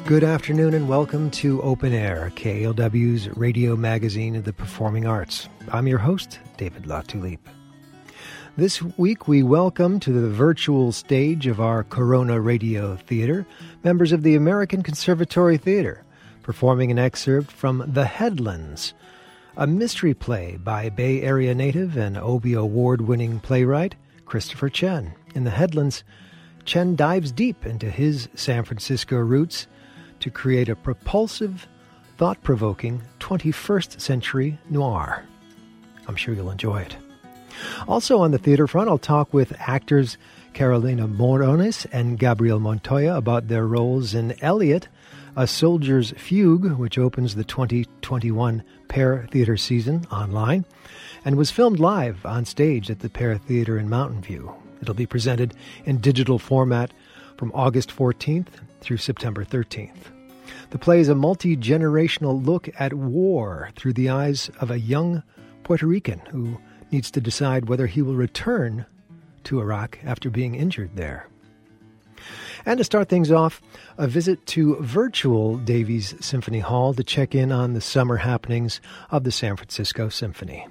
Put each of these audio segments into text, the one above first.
Good afternoon and welcome to Open Air, KALW's radio magazine of the performing arts. I'm your host, David Latulippe. This week we welcome to the virtual stage of our Corona Radio Theater members of the American Conservatory Theater, performing an excerpt from The Headlands, a mystery play by Bay Area native and Obie Award-winning playwright Christopher Chen. In The Headlands, Chen dives deep into his San Francisco roots to create a propulsive, thought-provoking 21st century noir. I'm sure you'll enjoy it. Also on the theater front, I'll talk with actors Carolina Morones and Gabriel Montoya about their roles in Elliot, A Soldier's Fugue, which opens the 2021 Pear Theater season online and was filmed live on stage at the Pear Theater in Mountain View. It'll be presented in digital format from August 14th through September 13th. The play is a multi-generational look at war through the eyes of a young Puerto Rican who needs to decide whether he will return to Iraq after being injured there. And to start things off, a visit to virtual Davies Symphony Hall to check in on the summer happenings of the San Francisco Symphony.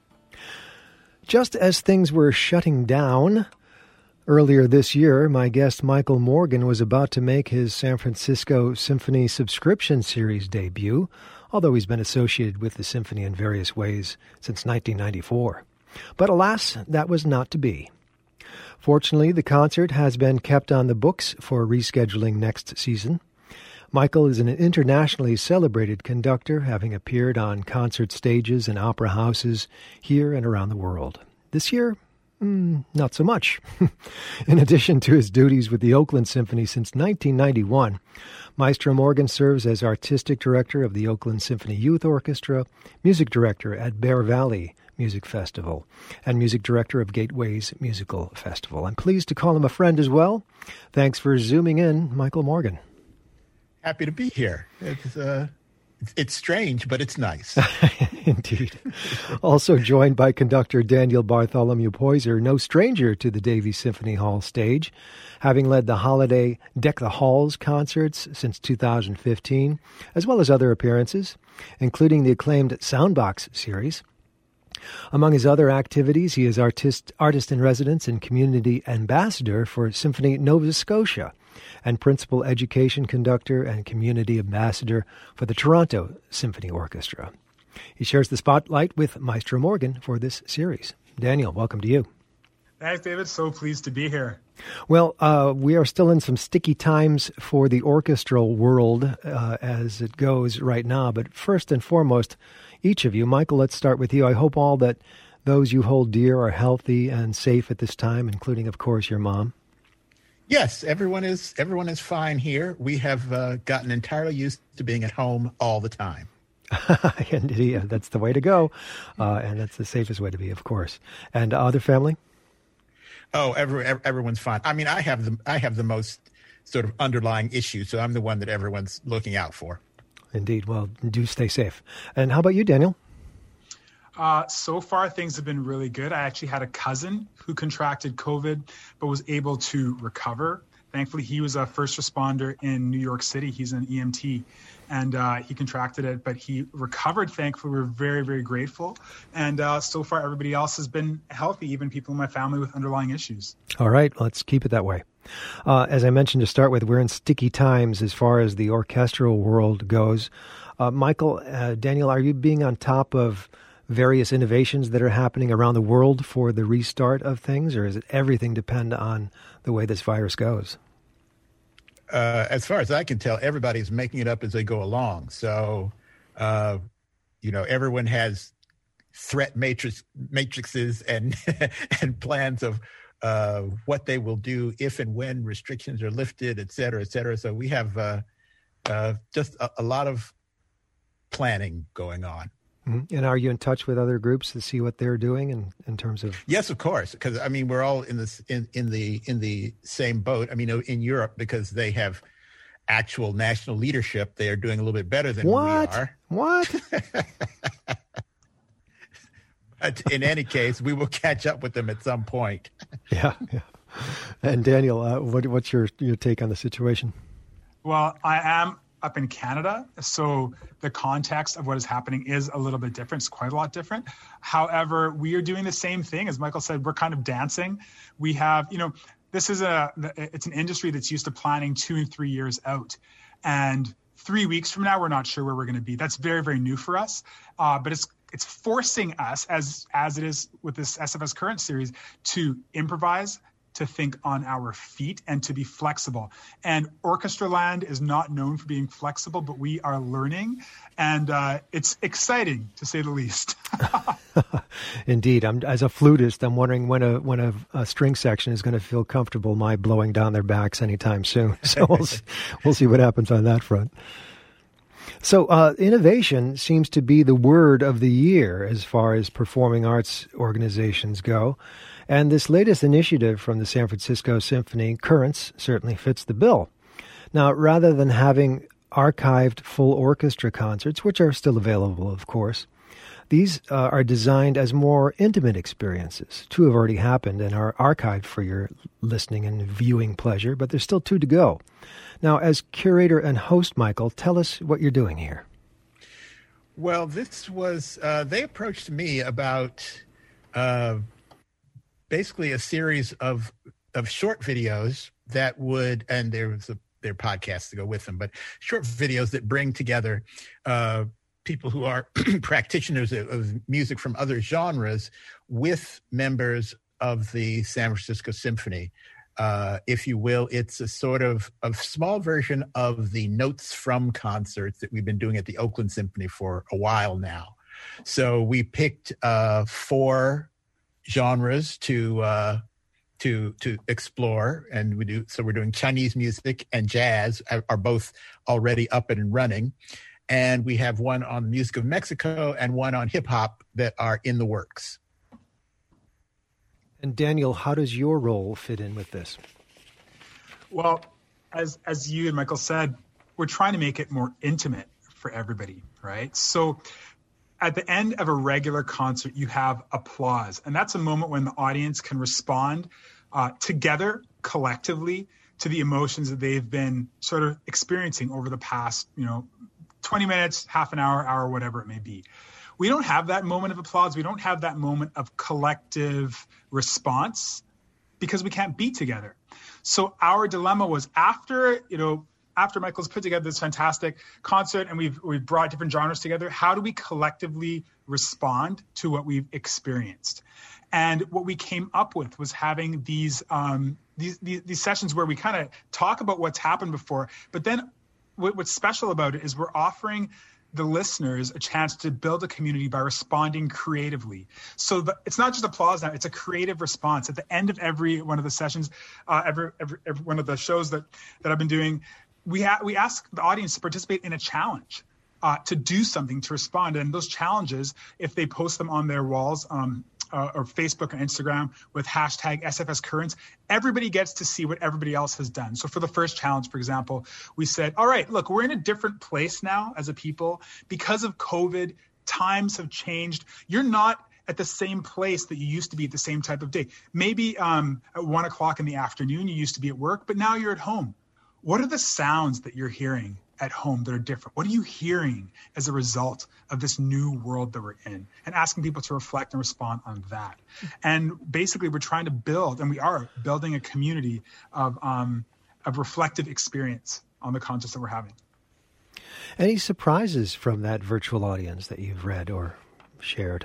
Just as things were shutting down earlier this year, my guest Michael Morgan was about to make his San Francisco Symphony subscription series debut, although he's been associated with the symphony in various ways since 1994. But alas, that was not to be. Fortunately, the concert has been kept on the books for rescheduling next season. Michael is an internationally celebrated conductor, having appeared on concert stages and opera houses here and around the world. This year, not so much. In addition to his duties with the Oakland Symphony since 1991, Maestro Morgan serves as artistic director of the Oakland Symphony Youth Orchestra, music director at Bear Valley Music Festival, and music director of Gateways Musical Festival. I'm pleased to call him a friend as well. Thanks for zooming in, Michael Morgan. Happy to be here. It's strange, but it's nice. Indeed. Also joined by conductor Daniel Bartholomew Poyser, no stranger to the Davies Symphony Hall stage, having led the holiday Deck the Halls concerts since 2015, as well as other appearances, including the acclaimed Soundbox series. Among his other activities, he is artist-in-residence and community ambassador for Symphony Nova Scotia, and principal education conductor and community ambassador for the Toronto Symphony Orchestra. He shares the spotlight with Maestro Morgan for this series. Daniel, welcome to you. Thanks, David. So pleased to be here. Well, we are still in some sticky times for the orchestral world as it goes right now. But first and foremost, each of you, Michael, let's start with you. I hope all that those you hold dear are healthy and safe at this time, including, of course, your mom. Yes, everyone is fine here. We have gotten entirely used to being at home all the time. Indeed, that's the way to go, and that's the safest way to be, of course. And other family? Oh, everyone's fine. I mean, I have the most sort of underlying issue, so I'm the one that everyone's looking out for. Indeed. Well, do stay safe. And how about you, Daniel? So far, things have been really good. I actually had a cousin who contracted COVID, but was able to recover. Thankfully, he was a first responder in New York City. He's an EMT, and he contracted it, but he recovered. Thankfully, we're very, very grateful. And so far, everybody else has been healthy, even people in my family with underlying issues. All right, let's keep it that way. As I mentioned to start with, we're in sticky times as far as the orchestral world goes. Michael, Daniel, are you being on top of various innovations that are happening around the world for the restart of things, or is it everything depend on the way this virus goes? As far as I can tell, everybody's making it up as they go along. So, everyone has threat matrices and and plans of what they will do if and when restrictions are lifted, et cetera, et cetera. So we have just a lot of planning going on. Mm-hmm. And are you in touch with other groups to see what they're doing in terms of? Yes, of course, because I mean we're all in this in the same boat. I mean, in Europe, because they have actual national leadership, they are doing a little bit better than we are. What? But in any case, we will catch up with them at some point. Yeah. And Daniel, what's your take on the situation? Well, I am up in Canada, so the context of what is happening is a little bit different. It's quite a lot different. However, we are doing the same thing. As Michael said, we're kind of dancing. We have, it's an industry that's used to planning 2 and 3 years out. And 3 weeks from now, we're not sure where we're going to be. That's very, very new for us. But it's forcing us, as it is with this SFS Current series, to improvise, to think on our feet, and to be flexible. And Orchestraland is not known for being flexible, but we are learning, and it's exciting, to say the least. Indeed. As a flutist, I'm wondering when a string section is going to feel comfortable my blowing down their backs anytime soon. So we'll see what happens on that front. So innovation seems to be the word of the year as far as performing arts organizations go. And this latest initiative from the San Francisco Symphony, Currents, certainly fits the bill. Now, rather than having archived full orchestra concerts, which are still available, of course, these are designed as more intimate experiences. 2 have already happened and are archived for your listening and viewing pleasure, but there's still 2 to go. Now, as curator and host, Michael, tell us what you're doing here. Well, this was, they approached me about basically a series of short videos that would, and their podcasts to go with them, but short videos that bring together people who are practitioners of music from other genres with members of the San Francisco Symphony. If you will, it's a sort of a small version of the Notes from concerts that we've been doing at the Oakland Symphony for a while now. So we picked 4 genres to explore, and we're doing Chinese music and jazz are both already up and running, and we have one on the music of Mexico and one on hip hop that are in the works. And Daniel, how does your role fit in with this? Well, as you and Michael said, we're trying to make it more intimate for everybody, right? So at the end of a regular concert, you have applause, and that's a moment when the audience can respond together, collectively, to the emotions that they've been sort of experiencing over the past, 20 minutes, half an hour, whatever it may be. We don't have that moment of applause. We don't have that moment of collective response because we can't be together. So our dilemma was after Michael's put together this fantastic concert and we've brought different genres together, how do we collectively respond to what we've experienced? And what we came up with was having these sessions where we kind of talk about what's happened before, but then what's special about it is we're offering the listeners a chance to build a community by responding creatively. So it's not just applause now, it's a creative response. At the end of every one of the sessions, every one of the shows that I've been doing, we ask the audience to participate in a challenge, to do something, to respond. And those challenges, if they post them on their walls, or Facebook or Instagram with hashtag SFS Currents, everybody gets to see what everybody else has done. So for the first challenge, for example, we said, all right, look, we're in a different place now as a people. Because of COVID, times have changed. You're not at the same place that you used to be at the same type of day. Maybe at 1 o'clock in the afternoon, you used to be at work, but now you're at home. What are the sounds that you're hearing at home that are different? What are you hearing as a result of this new world that we're in? And asking people to reflect and respond on that. And basically we're trying to build, and we are building, a community of reflective experience on the concerts that we're having. Any surprises from that virtual audience that you've read or shared?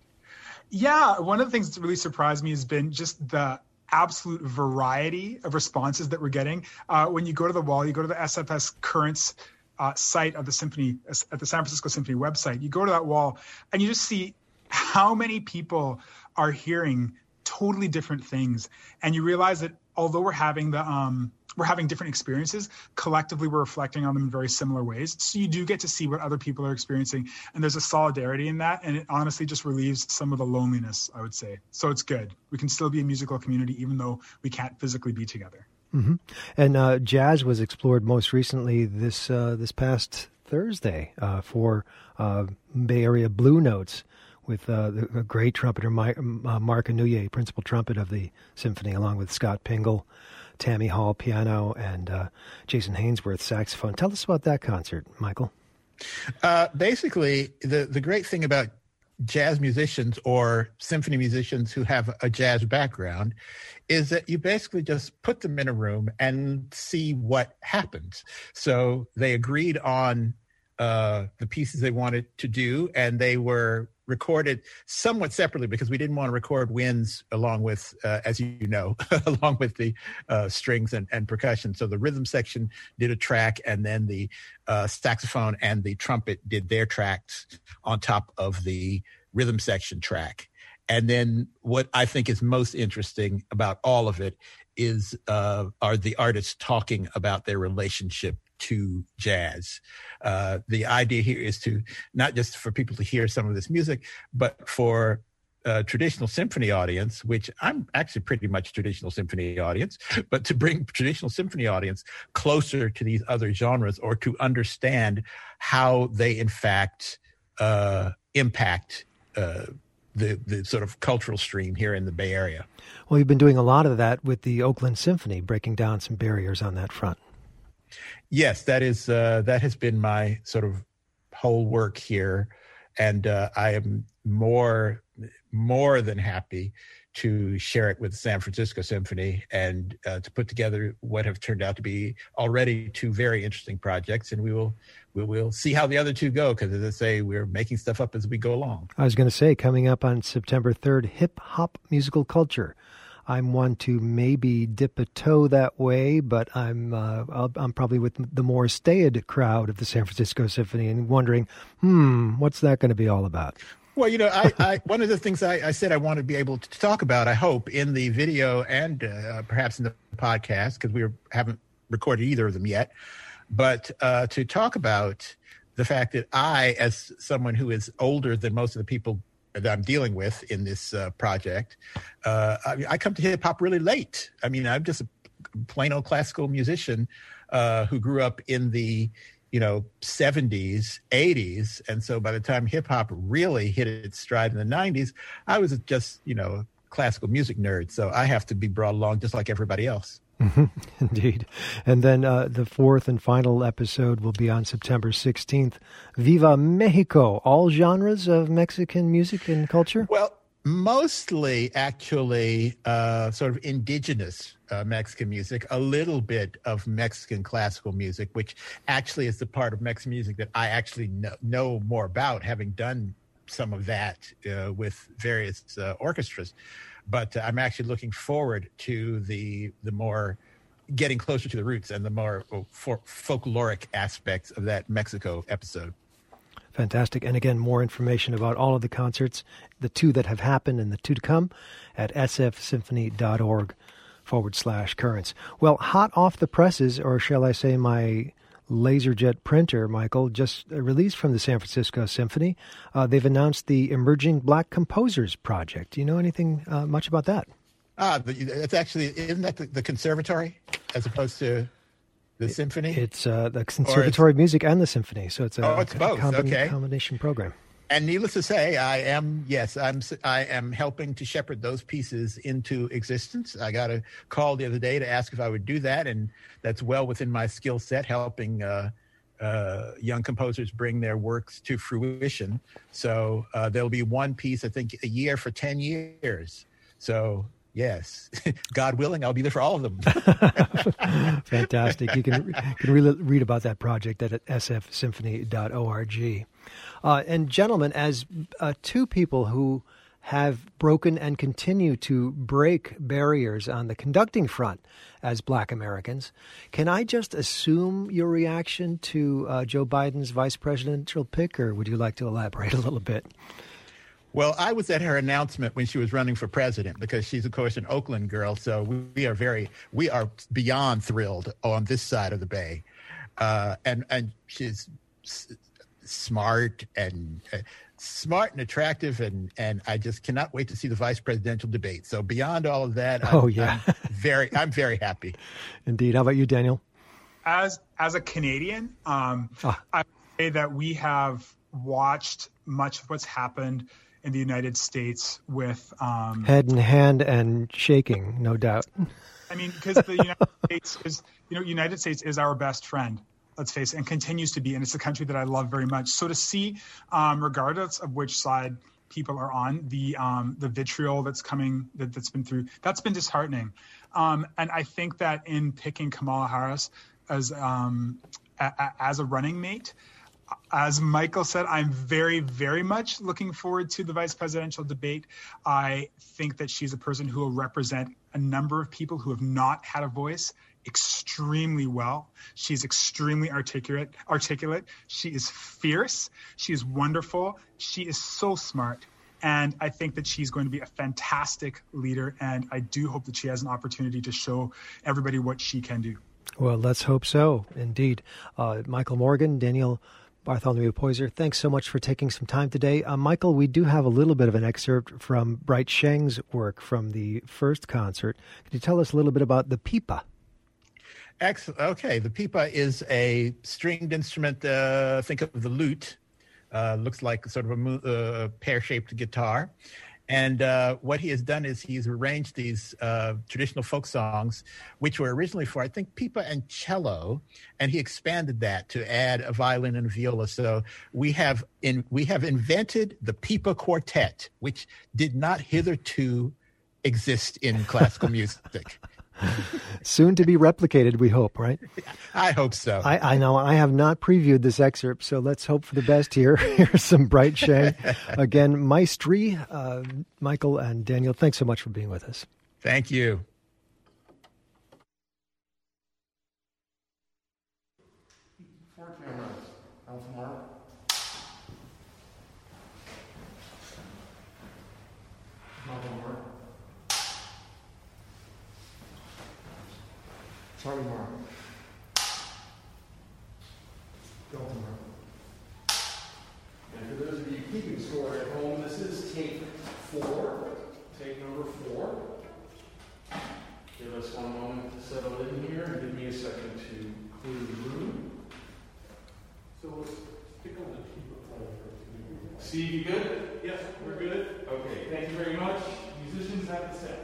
Yeah, one of the things that's really surprised me has been just the absolute variety of responses that we're getting. When you go to the wall, you go to the SFS Currents site of the Symphony, at the San Francisco Symphony website, you go to that wall and you just see how many people are hearing totally different things. And you realize that although we're having different experiences, collectively we're reflecting on them in very similar ways. So you do get to see what other people are experiencing, and there's a solidarity in that, and it honestly just relieves some of the loneliness, I would say. So it's good. We can still be a musical community even though we can't physically be together. Mm-hmm. And jazz was explored most recently this past Thursday for Bay Area Blue Notes, with the great trumpeter Mark Inouye, principal trumpet of the symphony, along with Scott Pingle, Tammy Hall, piano, and Jason Hainsworth, saxophone. Tell us about that concert, Michael. Basically, the great thing about jazz musicians or symphony musicians who have a jazz background is that you basically just put them in a room and see what happens. So they agreed on the pieces they wanted to do, and they were recorded somewhat separately because we didn't want to record winds along with, as you know, along with the strings and percussion. So the rhythm section did a track, and then the saxophone and the trumpet did their tracks on top of the rhythm section track. And then what I think is most interesting about all of it is are the artists talking about their relationship to jazz. The idea here is to not just for people to hear some of this music, but for a traditional symphony audience, which I'm actually pretty much traditional symphony audience, but to bring traditional symphony audience closer to these other genres, or to understand how they in fact impact the sort of cultural stream here in the Bay Area. Well, you've been doing a lot of that with the Oakland Symphony, breaking down some barriers on that front. Yes, that has been my sort of whole work here, and I am more than happy to share it with the San Francisco Symphony and to put together what have turned out to be already two very interesting projects. And we will see how the other two go, because as I say, we're making stuff up as we go along. I was going to say, coming up on September 3rd, Hip Hop Musical Culture. I'm one to maybe dip a toe that way, but I'm probably with the more staid crowd of the San Francisco Symphony and wondering, what's that going to be all about? Well, you know, I one of the things I said I want to be able to talk about, I hope, in the video and perhaps in the podcast, because we haven't recorded either of them yet, but to talk about the fact that I, as someone who is older than most of the people that I'm dealing with in this project, I come to hip hop really late. I mean, I'm just a plain old classical musician who grew up in the 70s, 80s. And so by the time hip hop really hit its stride in the 90s, I was just, a classical music nerd. So I have to be brought along just like everybody else. Indeed. And then the fourth and final episode will be on September 16th. Viva Mexico, all genres of Mexican music and culture? Well, mostly actually sort of indigenous Mexican music, a little bit of Mexican classical music, which actually is the part of Mexican music that I actually know more about, having done some of that with various orchestras. But I'm actually looking forward to the more getting closer to the roots and the more folkloric aspects of that Mexico episode. Fantastic. And again, more information about all of the concerts, the two that have happened and the two to come, at sfsymphony.org/currents. Well, hot off the presses, or shall I say my LaserJet printer, Michael, just released from the San Francisco Symphony. They've announced the Emerging Black Composers Project. Do you know anything much about that? It's actually, isn't that the conservatory as opposed to the symphony? It's the Conservatory of Music and the Symphony. So it's it's both. Combination program. And needless to say, I am helping to shepherd those pieces into existence. I got a call the other day to ask if I would do that, and that's well within my skill set, helping young composers bring their works to fruition. So there'll be one piece, I think, a year for 10 years. So yes, God willing, I'll be there for all of them. Fantastic. You can read about that project at sfsymphony.org. And gentlemen, as two people who have broken and continue to break barriers on the conducting front as Black Americans, can I just assume your reaction to Joe Biden's vice presidential pick, or would you like to elaborate a little bit? Well, I was at her announcement when she was running for president, because she's, of course, an Oakland girl. So we are beyond thrilled on this side of the Bay. And she's smart and attractive, and I just cannot wait to see the vice presidential debate. So beyond all of that, I'm very happy. Indeed. How about you, Daniel? As a Canadian, I would say that we have watched much of what's happened in the United States with head in hand and shaking, no doubt. I mean, because the United States is our best friend, let's face it, and continues to be, and it's a country that I love very much. So to see, regardless of which side people are on, the vitriol that's coming, that's been through, that's been disheartening. And I think that in picking Kamala Harris as a running mate, as Michael said, I'm very, very much looking forward to the vice presidential debate. I think that she's a person who will represent a number of people who have not had a voice extremely well. She's extremely articulate. She is fierce. She is wonderful. She is so smart. And I think that she's going to be a fantastic leader. And I do hope that she has an opportunity to show everybody what she can do. Well, let's hope so, indeed. Michael Morgan, Daniel Bartholomew Poyser, thanks so much for taking some time today. Michael, we do have a little bit of an excerpt from Bright Sheng's work from the first concert. Could you tell us a little bit about the pipa? Excellent. Okay, the pipa is a stringed instrument. Think of the lute. Looks like sort of a pear-shaped guitar. And what he has done is he's arranged these traditional folk songs, which were originally for, I think, pipa and cello, and he expanded that to add a violin and a viola. So we have invented the pipa quartet, which did not hitherto exist in classical music. Soon to be replicated, we hope, right? I hope so. I know I have not previewed this excerpt, so let's hope for the best here. Here's some Bright Sheng. Again, Maestri, Michael and Daniel, thanks so much for being with us. Thank you. Four cameras. Alpha Mark. Charlie Mark. Delta Mark. And for those of you keeping score at home, this is tape 4. Tape number 4. Give us one moment to settle in here and give me a second to clear the room. So let's pick on the pipa. Steve, you good? Yes, we're good. Okay, thank you very much. Musicians have the set.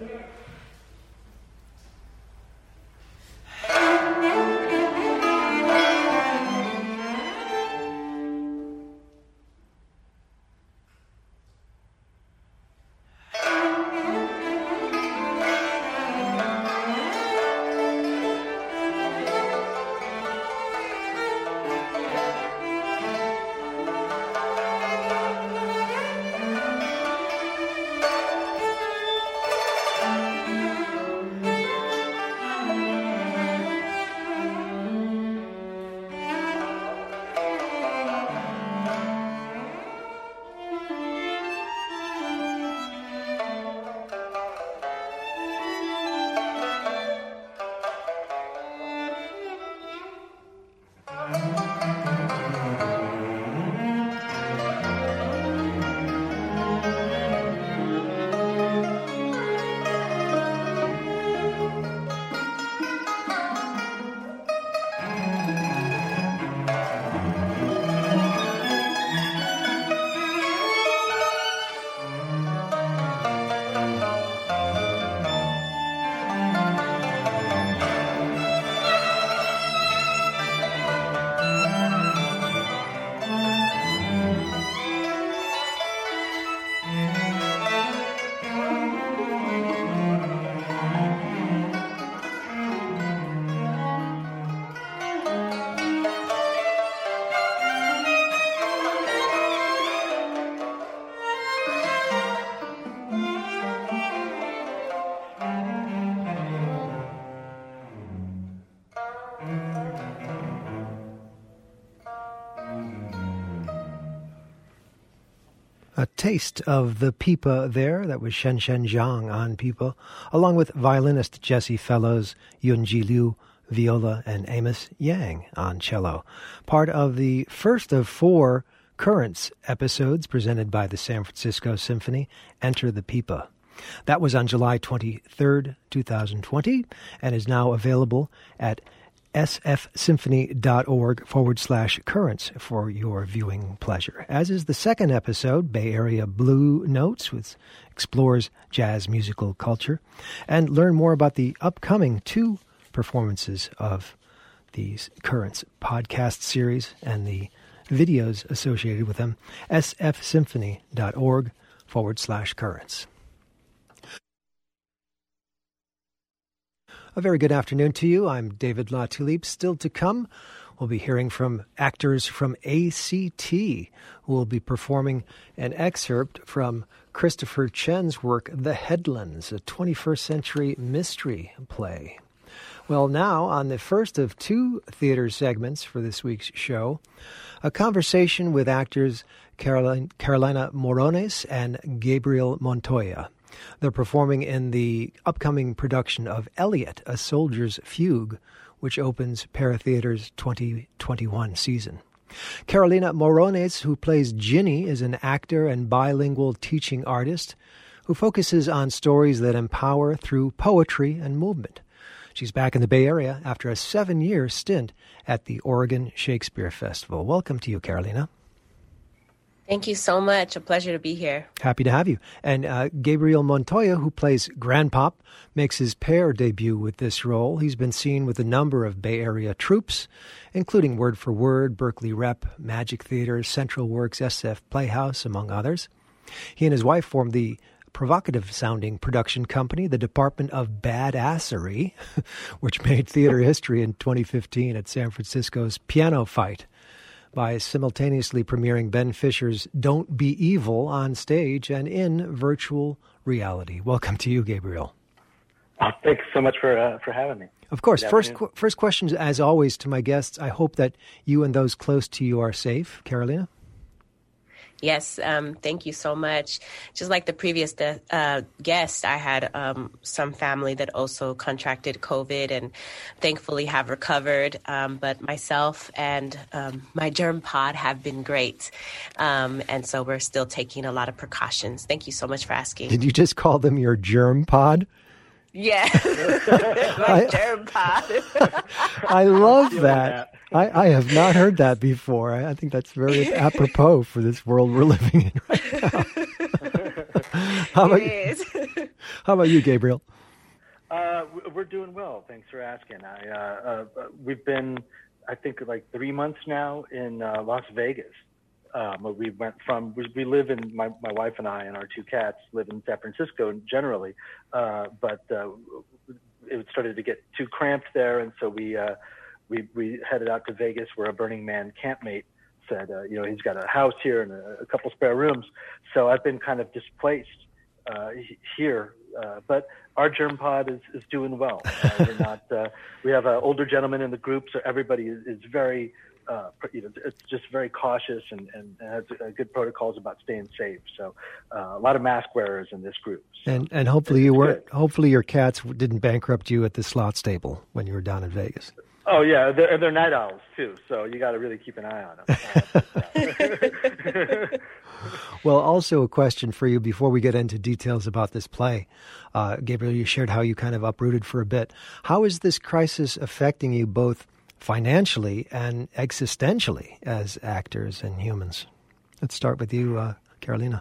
A taste of the pipa there. That was Shen Shen Zhang on pipa, along with violinist Jesse Fellows, Yunji Liu, viola, and Amos Yang on cello. Part of the first of 4 Currents episodes presented by the San Francisco Symphony, Enter the Pipa. That was on July 23rd, 2020, and is now available at sfsymphony.org/currents for your viewing pleasure. As is the second episode, Bay Area Blue Notes, which explores jazz musical culture, and learn more about the upcoming 2 performances of these Currents podcast series and the videos associated with them, sfsymphony.org/currents. A very good afternoon to you. I'm David LaTulippe. Still to come, we'll be hearing from actors from ACT, who will be performing an excerpt from Christopher Chen's work, The Headlands, a 21st century mystery play. Well, now, on the first of 2 theater segments for this week's show, a conversation with actors Carolina Morones and Gabriel Montoya. They're performing in the upcoming production of Elliot, A Soldier's Fugue, which opens Paratheater's 2021 season. Carolina Morones, who plays Ginny, is an actor and bilingual teaching artist who focuses on stories that empower through poetry and movement. She's back in the Bay Area after a 7-year stint at the Oregon Shakespeare Festival. Welcome to you, Carolina. Thank you so much. A pleasure to be here. Happy to have you. And Gabriel Montoya, who plays Grandpop, makes his pair debut with this role. He's been seen with a number of Bay Area troupes, including Word for Word, Berkeley Rep, Magic Theater, Central Works, SF Playhouse, among others. He and his wife formed the provocative-sounding production company, the Department of Badassery, which made theater history in 2015 at San Francisco's Piano Fight, by simultaneously premiering Ben Fisher's Don't Be Evil on stage and in virtual reality. Welcome to you, Gabriel. Thanks so much for having me. Of course. First questions, as always, to my guests. I hope that you and those close to you are safe. Carolina? Yes, thank you so much. Just like the previous guest, I had some family that also contracted COVID and thankfully have recovered. But myself and my germ pod have been great. And so we're still taking a lot of precautions. Thank you so much for asking. Did you just call them your germ pod? Yeah, my germ pod. I love that. I have not heard that before. I think that's very apropos for this world we're living in right now. How about you, Gabriel? We're doing well. Thanks for asking. We've been, I think, like 3 months now in Las Vegas. We live in, my wife and I and our 2 cats live in San Francisco generally, but it started to get too cramped there, and so we headed out to Vegas, where a Burning Man campmate said, he's got a house here and a couple spare rooms. So I've been kind of displaced here, but our germ pod is doing well. We're not. We have an older gentleman in the group, so everybody is very. It's just very cautious and has good protocols about staying safe. So a lot of mask wearers in this group. So and hopefully you weren't. Hopefully your cats didn't bankrupt you at the slot stable when you were down in Vegas. Oh yeah, they're night owls too. So you got to really keep an eye on them. Well, also a question for you before we get into details about this play. Gabriel, you shared how you kind of uprooted for a bit. How is this crisis affecting you both financially and existentially as actors and humans? Let's start with you, Carolina.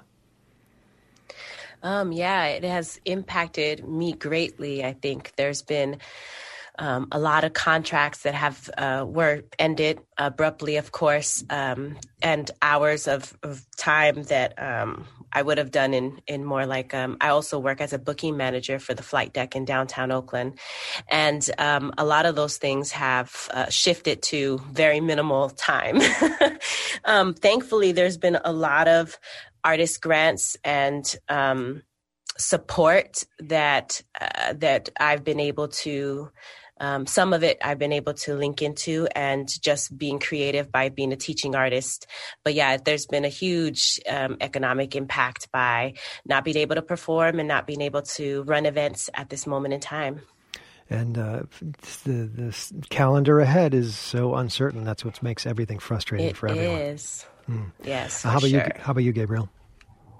Yeah, it has impacted me greatly. I think there's been a lot of contracts that were ended abruptly, of course, and hours of time that I would have done in more like, I also work as a booking manager for the Flight Deck in downtown Oakland. And a lot of those things have shifted to very minimal time. Thankfully, there's been a lot of artist grants and support that I've been able to some of it I've been able to link into and just being creative by being a teaching artist. But yeah, there's been a huge economic impact by not being able to perform and not being able to run events at this moment in time. And the calendar ahead is so uncertain. That's what makes everything frustrating for everyone. It is. Yes. How about you, Gabriel?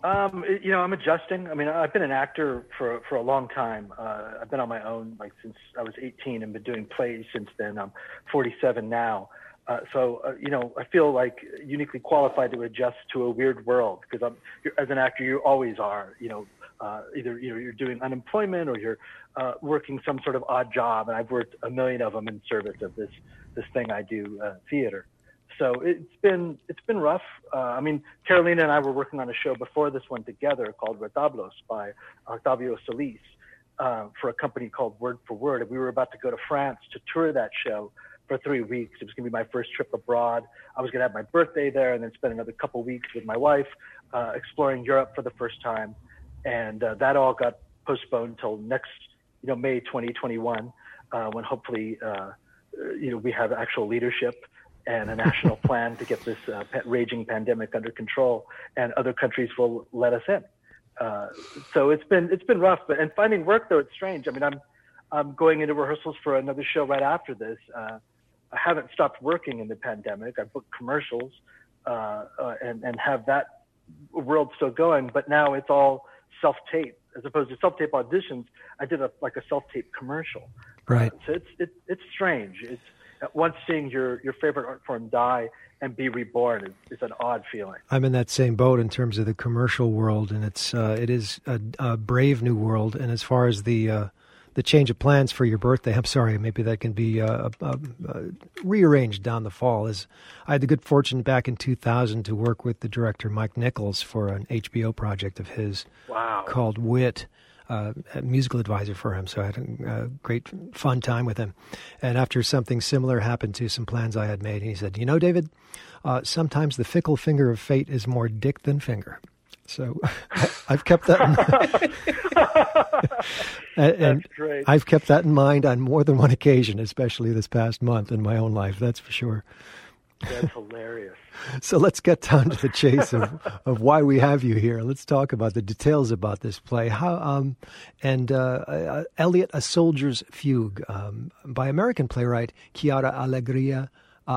I'm adjusting. I mean, I've been an actor for a long time. I've been on my own since I was 18 and been doing plays since then. I'm 47 now. So I feel like uniquely qualified to adjust to a weird world because as an actor, you always are, either, you're doing unemployment or you're working some sort of odd job. And I've worked a million of them in service of this thing I do, theater. So it's been rough. I mean, Carolina and I were working on a show before this one together called Retablos by Octavio Solis for a company called Word for Word. And we were about to go to France to tour that show for 3 weeks. It was going to be my first trip abroad. I was going to have my birthday there and then spend another couple weeks with my wife exploring Europe for the first time. And that all got postponed till next, May 2021, when hopefully, we have actual leadership and a national plan to get this raging pandemic under control, and other countries will let us in. So it's been rough, and finding work though, it's strange. I mean, I'm going into rehearsals for another show right after this. I haven't stopped working in the pandemic. I booked commercials and have that world still going, but now it's all self-tape as opposed to self-tape auditions. I did a self-tape commercial. Right. So it's strange. It's at once seeing your favorite art form die and be reborn is an odd feeling. I'm in that same boat in terms of the commercial world, and it is a brave new world. And as far as the change of plans for your birthday, I'm sorry, maybe that can be rearranged down the fall. I had the good fortune back in 2000 to work with the director Mike Nichols for an HBO project of his called Wit. A musical advisor for him, so I had a great fun time with him. And after something similar happened to some plans I had made, he said, David, sometimes the fickle finger of fate is more dick than finger. So I've kept that and That's great. I've kept that in mind on more than one occasion, especially this past month in my own life, that's for sure. That's hilarious. So let's get down to the chase of why we have you here. Let's talk about the details about this play. Elliot, A Soldier's Fugue, by American playwright Chiara Alegria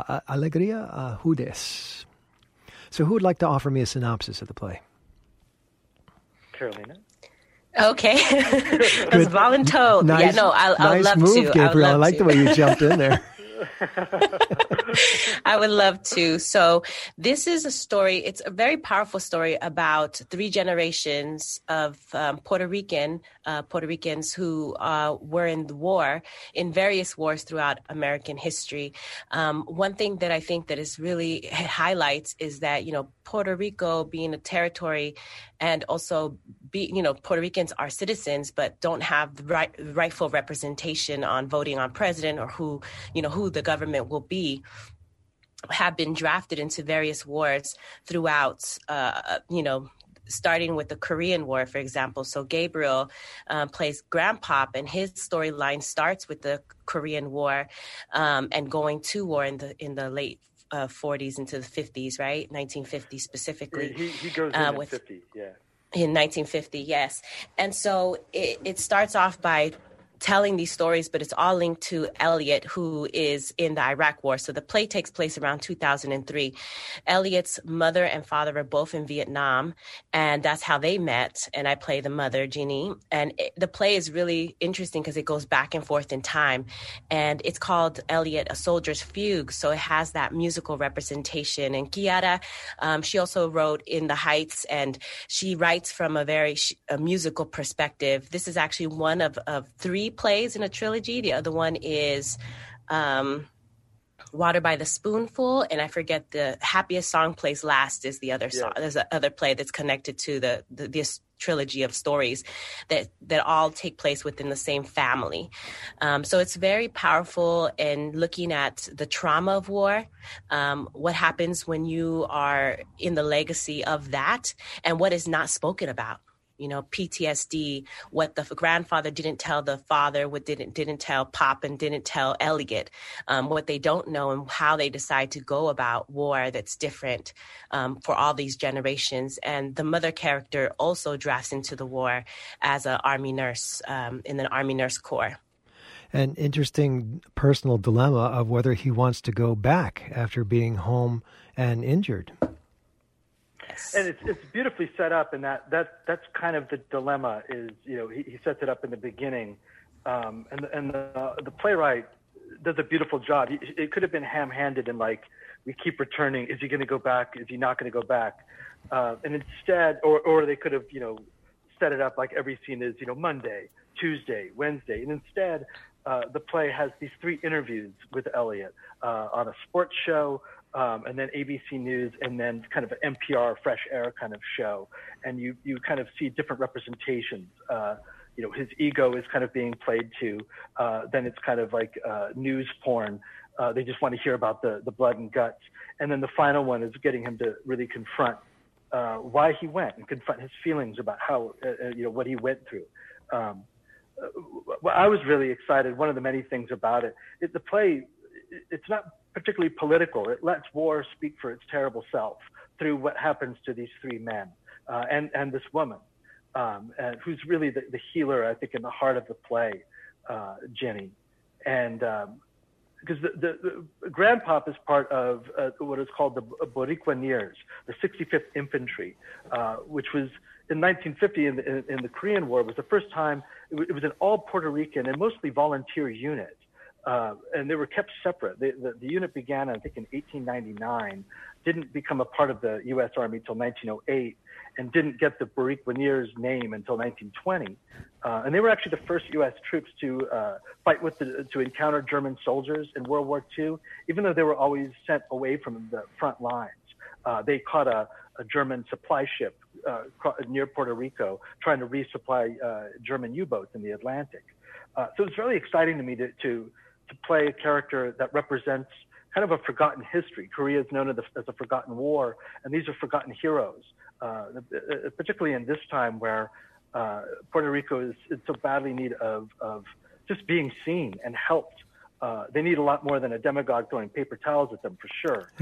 Hudes. So who would like to offer me a synopsis of the play? Carolina? Okay. That's voluntold. Nice, I'll love move, to. Gabriel. I like the way you jumped in there. I would love to. So this is a story. It's a very powerful story about 3 generations of Puerto Ricans who were in the war, in various wars throughout American history. One thing that I think that is really highlights is that, Puerto Rico being a territory and also Puerto Ricans are citizens, but don't have the rightful representation on voting on president or who the government will be, have been drafted into various wars throughout, starting with the Korean War, for example. So Gabriel plays Grandpop, and his storyline starts with the Korean War and going to war in the late 40s into the 50s, right? 1950 specifically. He goes in 50, yeah. In 1950, yes. And so it starts off by telling these stories, but it's all linked to Elliot, who is in the Iraq War. So the play takes place around 2003. Elliot's mother and father are both in Vietnam, and that's how they met. And I play the mother, Jeannie. And the play is really interesting because it goes back and forth in time. And it's called Elliot, A Soldier's Fugue. So it has that musical representation. And Chiara, she also wrote In the Heights, and she writes from a very musical perspective. This is actually one of 3 plays in a trilogy. The other one is Water by the Spoonful, and I forget the Happiest Song Plays Last is the other song. There's another play that's connected to this trilogy of stories that all take place within the same family. So it's very powerful in looking at the trauma of war, what happens when you are in the legacy of that, and what is not spoken about. PTSD, what the grandfather didn't tell the father, what didn't tell Pop and didn't tell Elliot, what they don't know and how they decide to go about war that's different for all these generations. And the mother character also drafts into the war as an Army nurse in the Army Nurse Corps. An interesting personal dilemma of whether he wants to go back after being home and injured. Yes. And it's beautifully set up, and that's kind of the dilemma. Is he sets it up in the beginning, and the playwright does a beautiful job. It could have been ham-handed and like, we keep returning. Is he going to go back? Is he not going to go back? And instead, or they could have set it up like every scene is Monday, Tuesday, Wednesday, and instead the play has these 3 interviews with Elliot on a sports show. And then ABC News, and then kind of an NPR Fresh Air kind of show. And you kind of see different representations. His ego is kind of being played to. Then it's kind of like news porn. They just want to hear about the blood and guts. And then the final one is getting him to really confront why he went and confront his feelings about how, what he went through. Well, I was really excited. One of the many things about it, the play, it's not particularly political. It lets war speak for its terrible self through what happens to these 3 men and this woman, who's really the healer, I think, in the heart of the play, Jenny. And because the Grandpop is part of what is called the Boricuaneers, the 65th Infantry, which was in 1950 in the Korean War, was the first time it was an all Puerto Rican and mostly volunteer unit. And they were kept separate. The unit began, I think, in 1899, didn't become a part of the U.S. Army until 1908, and didn't get the Boricuaneers name until 1920. And they were actually the first U.S. troops to fight to encounter German soldiers in World War II, even though they were always sent away from the front lines. They caught a German supply ship near Puerto Rico trying to resupply German U-boats in the Atlantic. So it's really exciting to me to play a character that represents kind of a forgotten history. Korea is known as a forgotten war, and these are forgotten heroes, particularly in this time where Puerto Rico is so badly in need of just being seen and helped. They need a lot more than a demagogue throwing paper towels at them, for sure.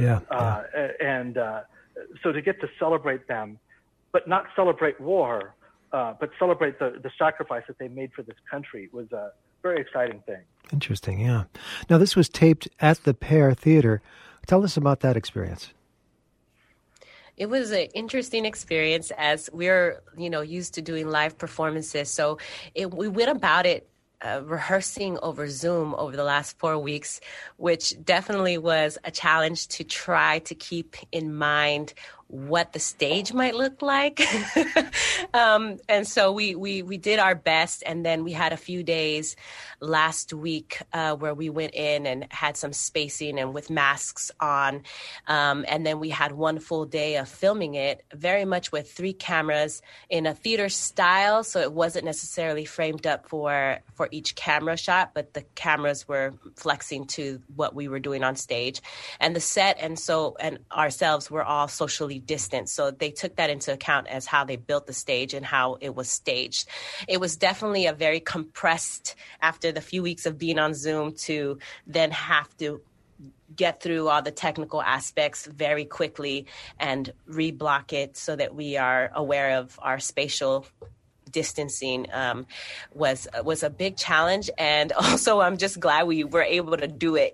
So to get to celebrate them, but not celebrate war, but celebrate the sacrifice that they made for this country was a very exciting thing. Interesting, yeah. Now, this was taped at the Pear Theater. Tell us about that experience. It was an interesting experience, as we're, used to doing live performances. So we went about it rehearsing over Zoom over the last 4 weeks, which definitely was a challenge to try to keep in mind what the stage might look like. And so we did our best. And then we had a few days last week where we went in and had some spacing and with masks on. And then we had one full day of filming it, very much with 3 cameras in a theater style. So it wasn't necessarily framed up for each camera shot, but the cameras were flexing to what we were doing on stage. And the set and ourselves were all socially distant. So they took that into account as how they built the stage and how it was staged. It was definitely a very compressed, after the few weeks of being on Zoom, to then have to get through all the technical aspects very quickly and reblock it so that we are aware of our spatial distancing was a big challenge. And also, I'm just glad we were able to do it,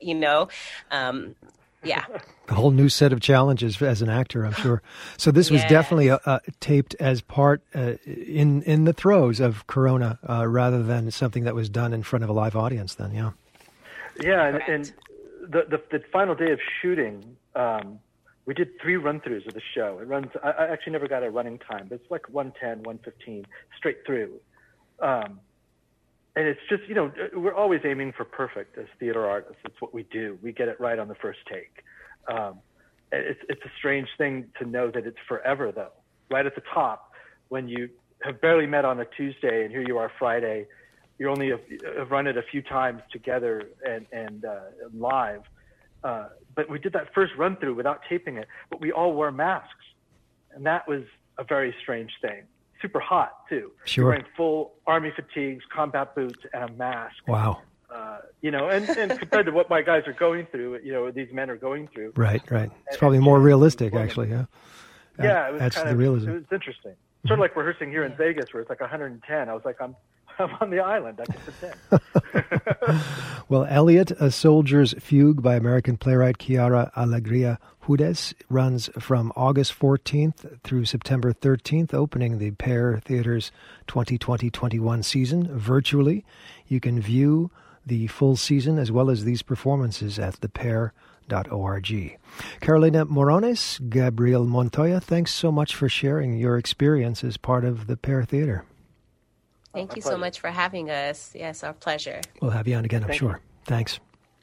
yeah. A whole new set of challenges as an actor, I'm sure. So this was definitely taped as part in the throes of Corona, rather than something that was done in front of a live audience then, yeah. Yeah, and the final day of shooting, we did 3 run-throughs of the show. I actually never got a running time, but it's like 1:10, 1:15, straight through. And it's just, we're always aiming for perfect as theater artists. It's what we do. We get it right on the first take. It's a strange thing to know that it's forever, though. Right at the top, when you have barely met on a Tuesday and here you are Friday, you only have run it a few times together and live. But we did that first run through without taping it, but we all wore masks. And that was a very strange thing. Super hot, too. Sure. You're wearing full Army fatigues, combat boots, and a mask. Wow. And compared to what my guys are going through, these men are going through. Right. It's probably more realistic, actually, yeah. Yeah, it was adds to the realism. It was interesting. Sort of like rehearsing here in Vegas, where it's like 110. I was like, I'm on the island. I can pretend. Well, Elliot, A Soldier's Fugue by American playwright Chiara Alegria Hudes runs from August 14th through September 13th, opening the Pear Theater's 2020-21 season virtually. You can view the full season as well as these performances at thepear.org. Carolina Morones, Gabriel Montoya, thanks so much for sharing your experience as part of the Pear Theater. Thank you so much for having us. Yes, our pleasure. We'll have you on again, I'm sure. Thanks.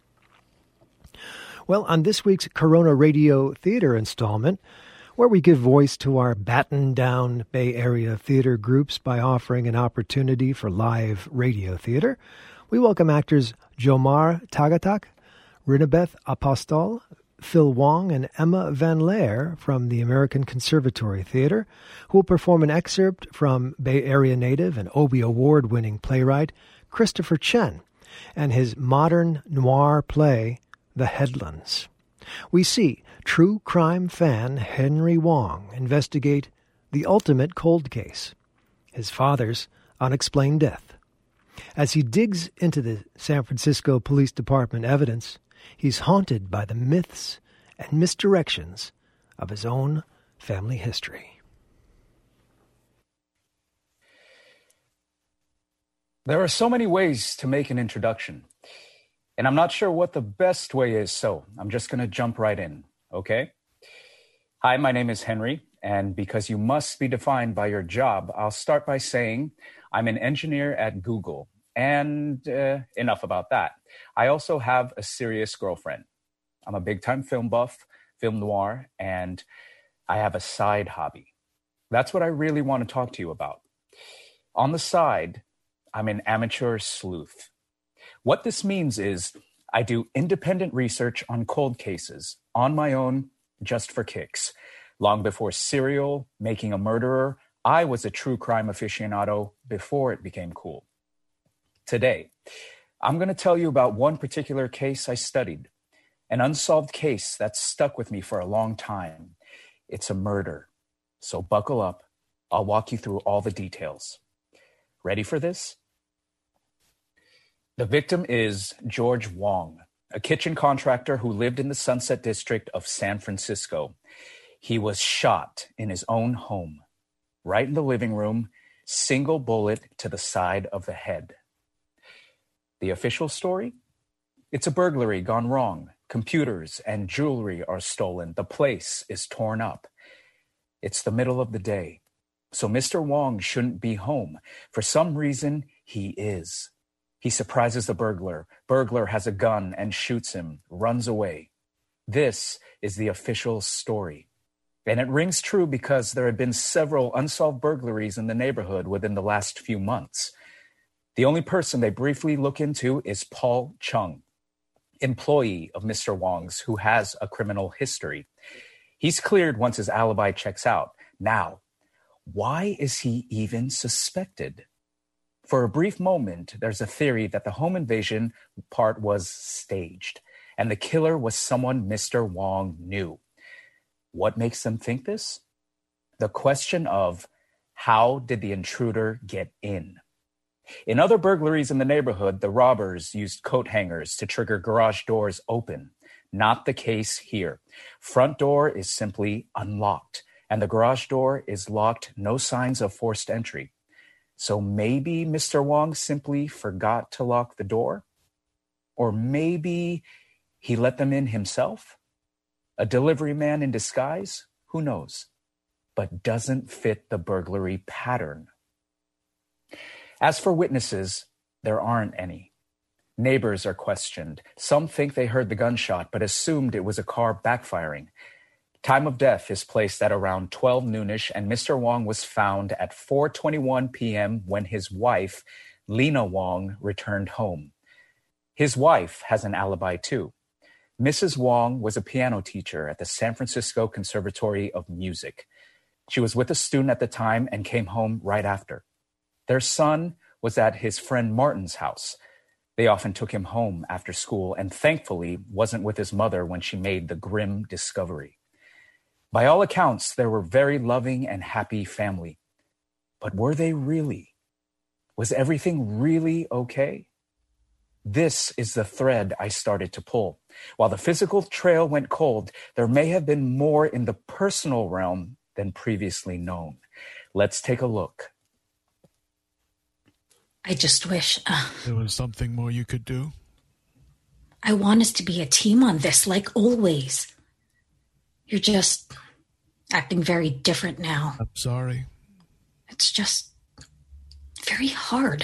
Well, on this week's Corona Radio Theater installment, where we give voice to our battened-down Bay Area theater groups by offering an opportunity for live radio theater, we welcome actors Jomar Tagatak, Rinabeth Apostol, Phil Wong, and Emma Van Laer from the American Conservatory Theater, who will perform an excerpt from Bay Area native and Obie Award-winning playwright Christopher Chen and his modern noir play, The Headlands. We see true crime fan Henry Wong investigate the ultimate cold case, his father's unexplained death. As he digs into the San Francisco Police Department evidence, he's haunted by the myths and misdirections of his own family history. There are so many ways to make an introduction, and I'm not sure what the best way is, so I'm just going to jump right in, okay? Hi, my name is Henry, and because you must be defined by your job, I'll start by saying I'm an engineer at Google, and enough about that. I also have a serious girlfriend. I'm a big-time film buff, film noir, and I have a side hobby. That's what I really want to talk to you about. On the side, I'm an amateur sleuth. What this means is I do independent research on cold cases on my own, just for kicks. Long before Serial, Making a Murderer, I was a true crime aficionado before it became cool. Today, I'm going to tell you about one particular case I studied, an unsolved case that's stuck with me for a long time. It's a murder. So buckle up. I'll walk you through all the details. Ready for this? The victim is George Wong, a kitchen contractor who lived in the Sunset District of San Francisco. He was shot in his own home, right in the living room, single bullet to the side of the head. The official story? It's a burglary gone wrong. Computers and jewelry are stolen. The place is torn up. It's the middle of the day, so Mr. Wong shouldn't be home. For some reason, he is. He surprises the burglar. Burglar has a gun and shoots him, runs away. This is the official story. And it rings true because there have been several unsolved burglaries in the neighborhood within the last few months. The only person they briefly look into is Paul Chung, employee of Mr. Wong's, who has a criminal history. He's cleared once his alibi checks out. Now, why is he even suspected? For a brief moment, there's a theory that the home invasion part was staged, and the killer was someone Mr. Wong knew. What makes them think this? The question of how did the intruder get in? In other burglaries in the neighborhood, the robbers used coat hangers to trigger garage doors open. Not the case here. Front door is simply unlocked, and the garage door is locked, no signs of forced entry. So maybe Mr. Wong simply forgot to lock the door? Or maybe he let them in himself? A delivery man in disguise? Who knows? But doesn't fit the burglary pattern. As for witnesses, there aren't any. Neighbors are questioned. Some think they heard the gunshot, but assumed it was a car backfiring. Time of death is placed at around 12 noonish, and Mr. Wong was found at 4:21 p.m. when his wife, Lena Wong, returned home. His wife has an alibi too. Mrs. Wong was a piano teacher at the San Francisco Conservatory of Music. She was with a student at the time and came home right after. Their son was at his friend Martin's house. They often took him home after school and thankfully wasn't with his mother when she made the grim discovery. By all accounts, they were a very loving and happy family. But were they really? Was everything really okay? This is the thread I started to pull. While the physical trail went cold, there may have been more in the personal realm than previously known. Let's take a look. I just wish there was something more you could do. I want us to be a team on this, like always. You're just acting very different now. I'm sorry. It's just very hard.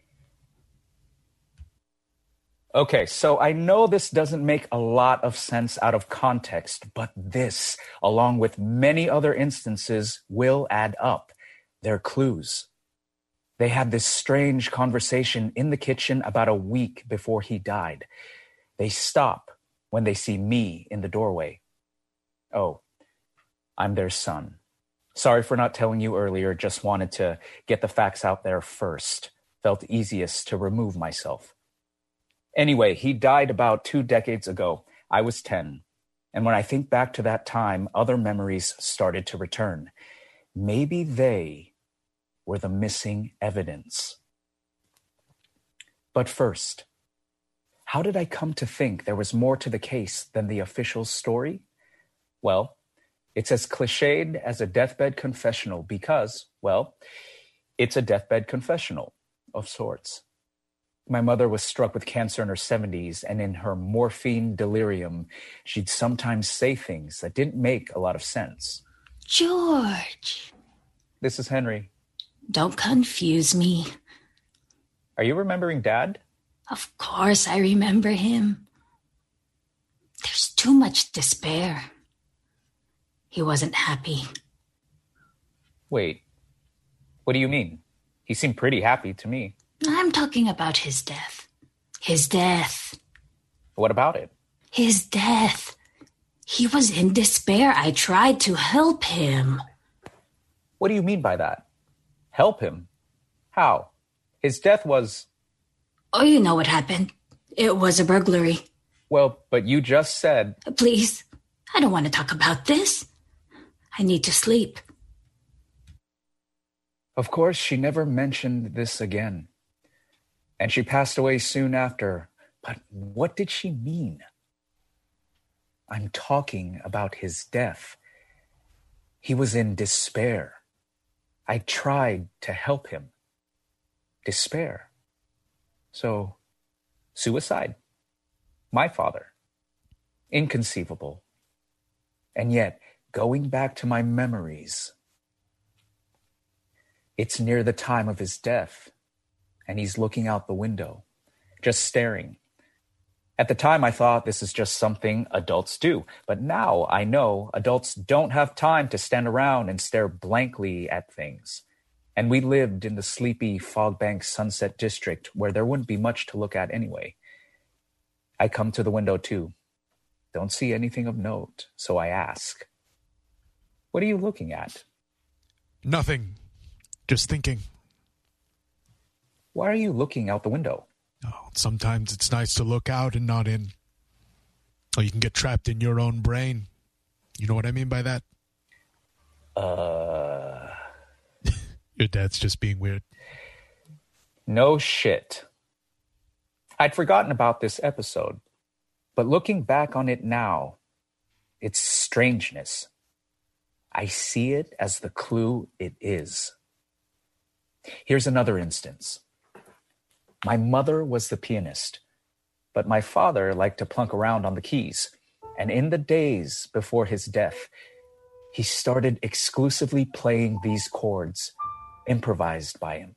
Okay, so I know this doesn't make a lot of sense out of context, but this, along with many other instances, will add up. They're clues. They had this strange conversation in the kitchen about a week before he died. They stop when they see me in the doorway. Oh, I'm their son. Sorry for not telling you earlier, just wanted to get the facts out there first. Felt easiest to remove myself. Anyway, he died about 2 decades ago. I was 10. And when I think back to that time, other memories started to return. Maybe they were the missing evidence. But first, how did I come to think there was more to the case than the official story? Well, it's as cliched as a deathbed confessional because, well, it's a deathbed confessional of sorts. My mother was struck with cancer in her 70s, and in her morphine delirium, she'd sometimes say things that didn't make a lot of sense. George. This is Henry. Don't confuse me. Are you remembering Dad? Of course I remember him. There's too much despair. He wasn't happy. Wait, what do you mean? He seemed pretty happy to me. I'm talking about his death. His death. What about it? His death. He was in despair. I tried to help him. What do you mean by that? Help him? How? His death was... Oh, you know what happened. It was a burglary. Well, but you just said... Please, I don't want to talk about this. I need to sleep. Of course, she never mentioned this again. And she passed away soon after. But what did she mean? I'm talking about his death. He was in despair. I tried to help him. Despair. So, suicide. My father. Inconceivable. And yet, going back to my memories, it's near the time of his death, and he's looking out the window, just staring. At the time, I thought this is just something adults do, but now I know adults don't have time to stand around and stare blankly at things. And we lived in the sleepy Fogbank Sunset District where there wouldn't be much to look at anyway. I come to the window too. Don't see anything of note, so I ask, "What are you looking at?" Nothing. Just thinking. Why are you looking out the window? Oh, sometimes it's nice to look out and not in. Or you can get trapped in your own brain. You know what I mean by that? Your dad's just being weird. No shit. I'd forgotten about this episode, but looking back on it now, its strangeness, I see it as the clue it is. Here's another instance. My mother was the pianist, but my father liked to plunk around on the keys. And in the days before his death, he started exclusively playing these chords, improvised by him.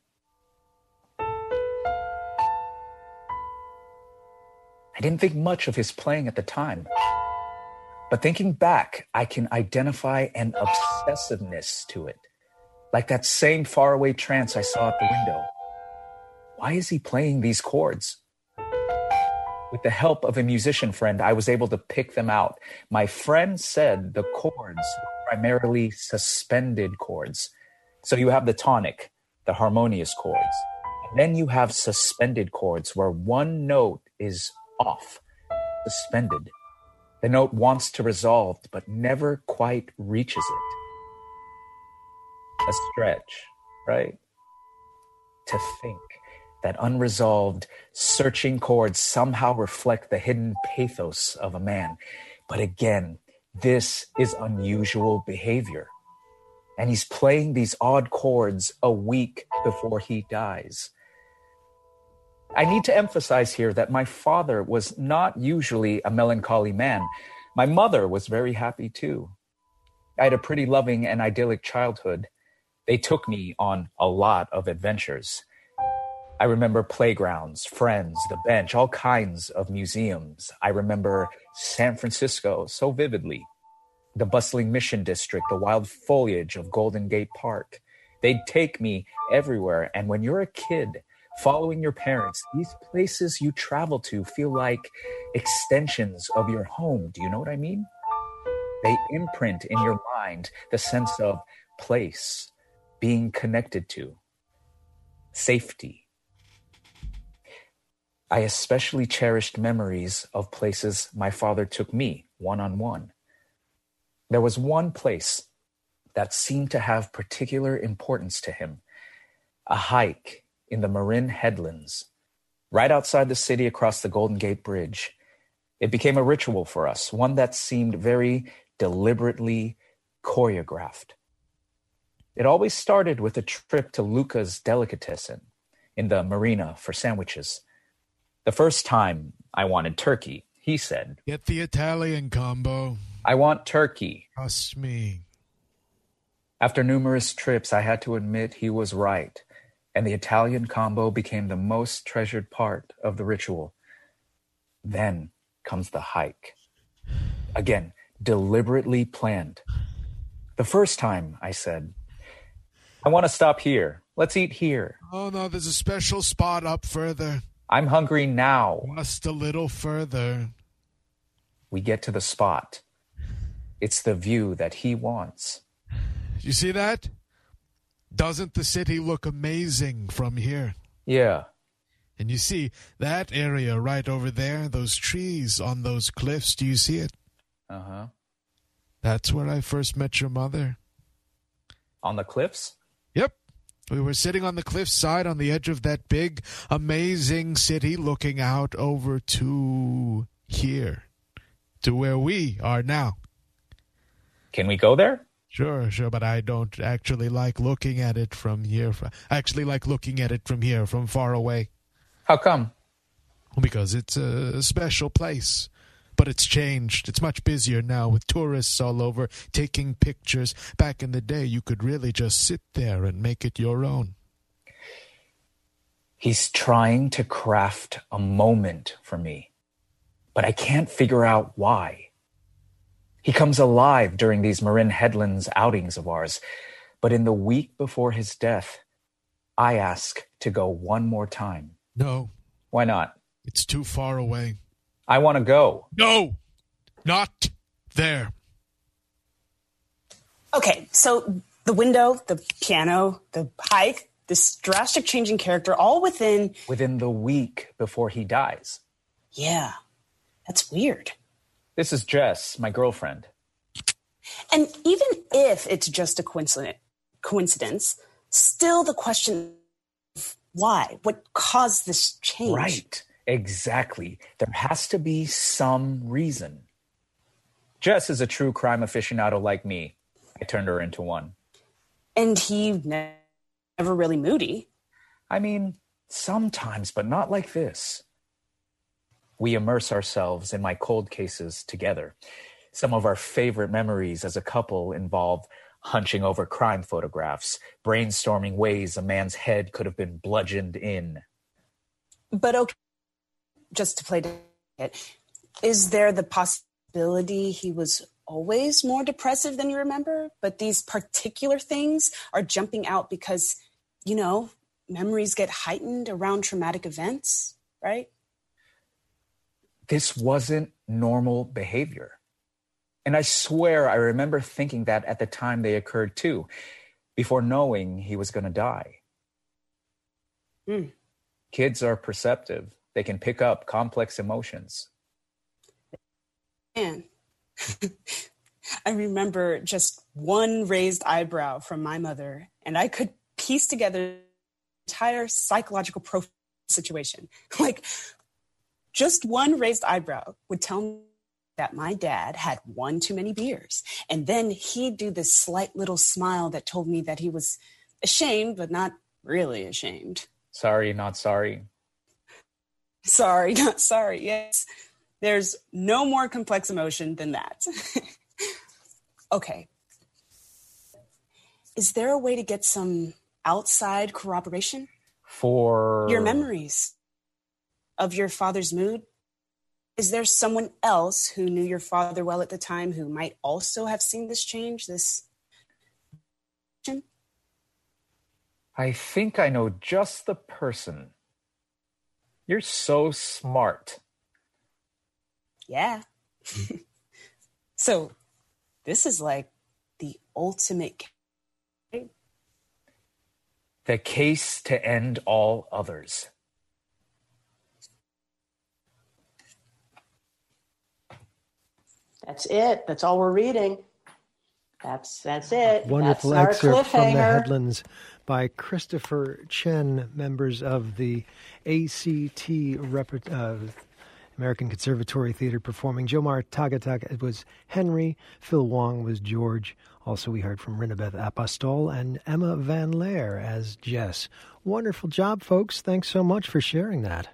I didn't think much of his playing at the time, but thinking back, I can identify an obsessiveness to it, like that same faraway trance I saw at the window. Why is he playing these chords? With the help of a musician friend, I was able to pick them out. My friend said the chords were primarily suspended chords. So you have the tonic, the harmonious chords. And then you have suspended chords where one note is off, suspended. The note wants to resolve, but never quite reaches it. A stretch, right? To think that unresolved, searching chords somehow reflect the hidden pathos of a man. But again, this is unusual behavior. And he's playing these odd chords a week before he dies. I need to emphasize here that my father was not usually a melancholy man. My mother was very happy too. I had a pretty loving and idyllic childhood. They took me on a lot of adventures. I remember playgrounds, friends, the bench, all kinds of museums. I remember San Francisco so vividly. The bustling Mission District, the wild foliage of Golden Gate Park. They'd take me everywhere. And when you're a kid, following your parents, these places you travel to feel like extensions of your home. Do you know what I mean? They imprint in your mind the sense of place, being connected to, safety. I especially cherished memories of places my father took me one-on-one. There was one place that seemed to have particular importance to him, a hike in the Marin Headlands, right outside the city across the Golden Gate Bridge. It became a ritual for us, one that seemed very deliberately choreographed. It always started with a trip to Luca's Delicatessen in the marina for sandwiches. The first time I wanted turkey, he said, "Get the Italian combo." "I want turkey." Trust me. After numerous trips, I had to admit he was right, and the Italian combo became the most treasured part of the ritual. Then comes the hike. Again, deliberately planned. The first time, I said, "I want to stop here. Let's eat here." "Oh, no, there's a special spot up further." "I'm hungry now." "Just a little further." We get to the spot. It's the view that he wants. "You see that? Doesn't the city look amazing from here?" "Yeah." "And you see that area right over there, those trees on those cliffs, do you see it?" "Uh-huh." "That's where I first met your mother." "On the cliffs?" "Yep. We were sitting on the cliffside on the edge of that big, amazing city looking out over to here, to where we are now." "Can we go there?" Sure, but I don't actually like looking at it from here. I actually like looking at it from here, from far away. "How come?" "Because it's a special place. But it's changed. It's much busier now with tourists all over taking pictures. Back in the day, you could really just sit there and make it your own." He's trying to craft a moment for me, but I can't figure out why. He comes alive during these Marin Headlands outings of ours, but in the week before his death, I ask to go one more time. "No." "Why not?" "It's too far away." "I want to go." "No, not there." Okay, so the window, the piano, the hike, this drastic change in character, all within the week before he dies. Yeah, that's weird. This is Jess, my girlfriend. And even if it's just a coincidence, still the question of why? What caused this change? Right. Exactly. There has to be some reason. Jess is a true crime aficionado like me. I turned her into one. And he never really moody. I mean, sometimes, but not like this. We immerse ourselves in my cold cases together. Some of our favorite memories as a couple involve hunching over crime photographs, brainstorming ways a man's head could have been bludgeoned in. But okay. Just to play it, is there the possibility he was always more depressive than you remember, but these particular things are jumping out because, memories get heightened around traumatic events, right? This wasn't normal behavior. And I swear I remember thinking that at the time they occurred too, before knowing he was going to die. Kids are perceptive. They can pick up complex emotions. Man, I remember just one raised eyebrow from my mother, and I could piece together entire psychological profile situation. Like, just one raised eyebrow would tell me that my dad had one too many beers. And then he'd do this slight little smile that told me that he was ashamed, but not really ashamed. Sorry, not sorry. Sorry, not sorry. Yes. There's no more complex emotion than that. Okay. Is there a way to get some outside corroboration? For your memories of your father's mood? Is there someone else who knew your father well at the time who might also have seen this change, this? I think I know just the person. You're so smart. Yeah. So this is like the ultimate case. The case to end all others. That's it. That's all we're reading. That's it. Wonderful That's excerpt from the cliffhanger. Headlands by Christopher Chen, members of the ACT American Conservatory Theater performing. Jomar Tagatak was Henry. Phil Wong was George. Also, we heard from Rinabeth Apostol and Emma Van Laer as Jess. Wonderful job, folks. Thanks so much for sharing that.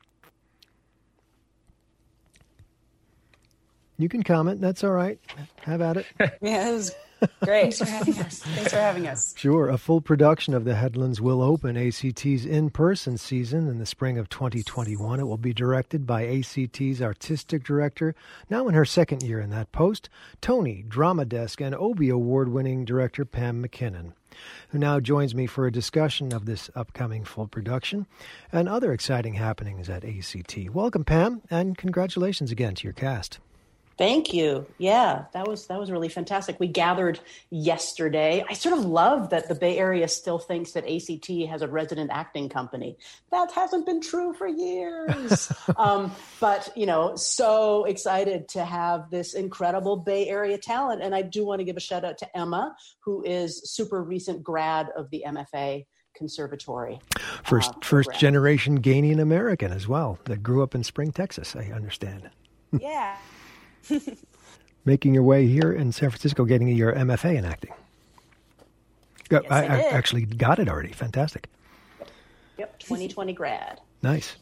You can comment. That's all right. Have at it. Yeah, it was great. Thanks for having us. Thanks for having us. Sure. A full production of The Headlands will open ACT's in-person season in the spring of 2021. It will be directed by ACT's artistic director, now in her second year in that post, Tony, Drama Desk, and Obie Award-winning director Pam McKinnon, who now joins me for a discussion of this upcoming full production and other exciting happenings at ACT. Welcome, Pam, and congratulations again to your cast. Thank you. Yeah, that was really fantastic. We gathered yesterday. I sort of love that the Bay Area still thinks that ACT has a resident acting company. That hasn't been true for years. But, so excited to have this incredible Bay Area talent. And I do want to give a shout out to Emma, who is super recent grad of the MFA Conservatory. First generation Ghanaian American as well, that grew up in Spring, Texas, I understand. Yeah. Making your way here in San Francisco, getting your MFA in acting. Yes, I actually got it already. Fantastic. Yep, 2020 grad. Nice.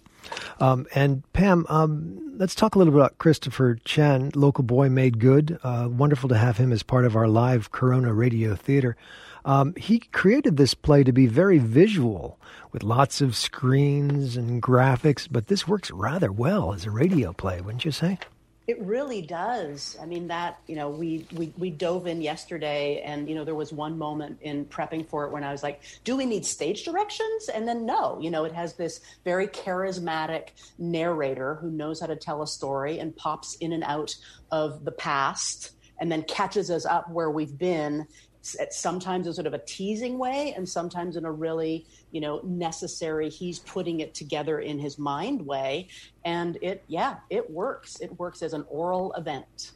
And Pam, let's talk a little bit about Christopher Chen, Local Boy Made Good. Wonderful to have him as part of our live Corona Radio Theater. He created this play to be very visual with lots of screens and graphics, but this works rather well as a radio play, wouldn't you say? It really does. I mean, that, we dove in yesterday and, there was one moment in prepping for it when I was like, do we need stage directions? And then no, it has this very charismatic narrator who knows how to tell a story and pops in and out of the past and then catches us up where we've been, sometimes in sort of a teasing way and sometimes in a really, necessary, he's putting it together in his mind way. And it works. It works as an oral event.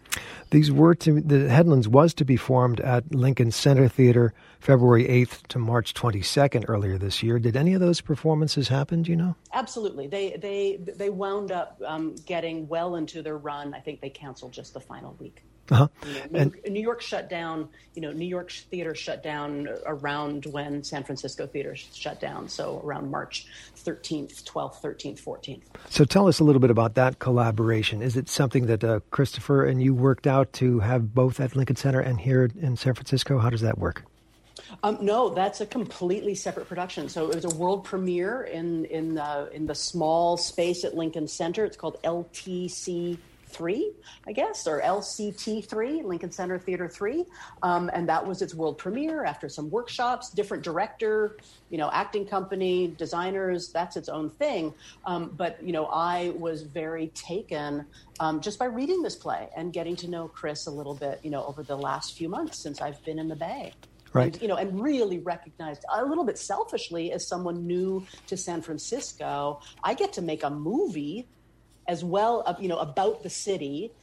The Headlands was to be formed at Lincoln Center Theater February 8th to March 22nd earlier this year. Did any of those performances happen, do you know? Absolutely. They wound up getting well into their run. I think they canceled just the final week. Uh-huh. New York shut down, New York theater shut down around when San Francisco theater shut down. So around March 13th, 12th, 13th, 14th. So tell us a little bit about that collaboration. Is it something that Christopher and you worked out to have both at Lincoln Center and here in San Francisco? How does that work? No, that's a completely separate production. So it was a world premiere in the small space at Lincoln Center. It's called LTC 3, I guess, or LCT3, Lincoln Center Theater 3. And that was its world premiere after some workshops, different director, acting company, designers, that's its own thing. But I was very taken just by reading this play and getting to know Chris a little bit, over the last few months since I've been in the Bay. Right. And really recognized a little bit selfishly as someone new to San Francisco, I get to make a movie as well, about the city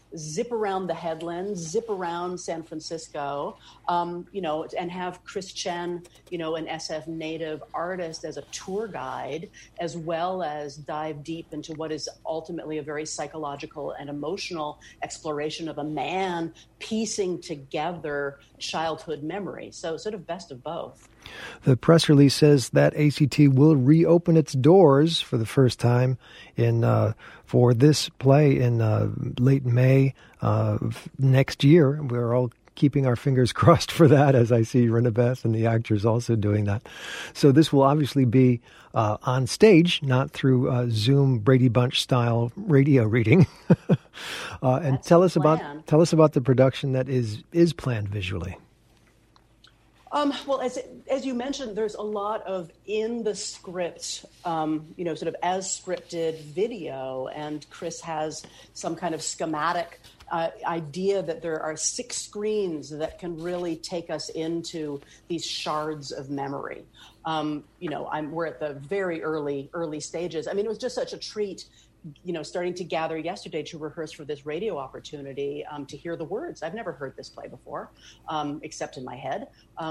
zip around the headlands, zip around San Francisco, and have Chris Chen, an SF native artist, as a tour guide, as well as dive deep into what is ultimately a very psychological and emotional exploration of a man piecing together childhood memory. So sort of best of both. The press release says that ACT will reopen its doors for the first time for this play in late May next year. We're all keeping our fingers crossed for that, as I see Rinabeth and the actors also doing that. So this will obviously be on stage, not through Zoom Brady Bunch style radio reading. And tell us about the production that is planned visually. Well, as you mentioned, there's a lot of in the script, sort of as scripted video, and Chris has some kind of schematic idea that there are 6 screens that can really take us into these shards of memory. We're at the very early stages. I mean, it was just such a treat, starting to gather yesterday to rehearse for this radio opportunity, to hear the words. I've never heard this play before, except in my head.